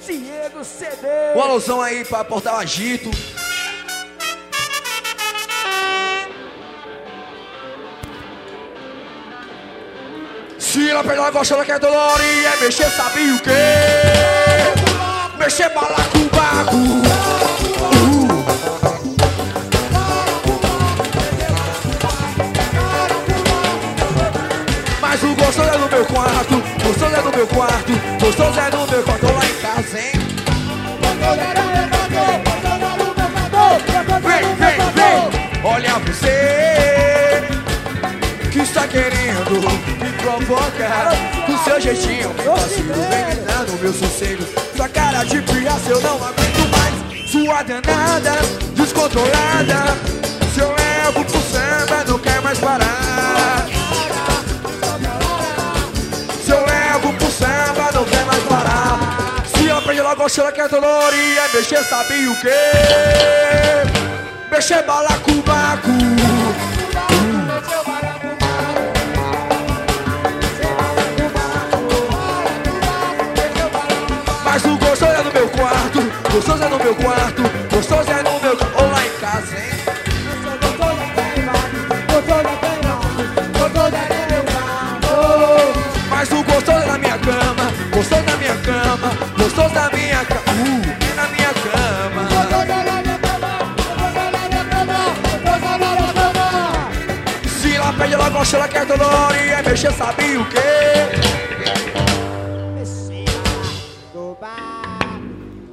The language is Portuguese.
Diego CD. Um alusão aí pra Portal Agito. Se ela pega, ela gosta, ela quer dolorir. É mexer, sabe o quê? Mexer balacobaco. Mas o gostoso é no meu quarto, gostoso é no meu quarto, gostoso é no meu quarto, lá em casa, hein? Vem, olha você que está querendo me provocar. Do seu jeitinho, meu vacilo, vem gritando o meu sossego. Sua cara de pirraça eu não aguento mais. Sua danada, descontrolada. Se eu levo pro samba, não quer mais parar. Se eu levo pro samba, não quer mais parar. Se eu aprende logo, ela quer dolorir. É mexer, sabe o quê? Mexer balacobaco. Mas o gostoso é no meu quarto, gostoso é no meu quarto, gostoso é no meu quarto. Ou lá em casa, hein? Mas o gostoso é na minha cama, gostoso na minha cama, gostoso na minha cama, é na minha cama. Se ela pede, ela gosta, ela quer dolorir. É mexer, sabe o quê?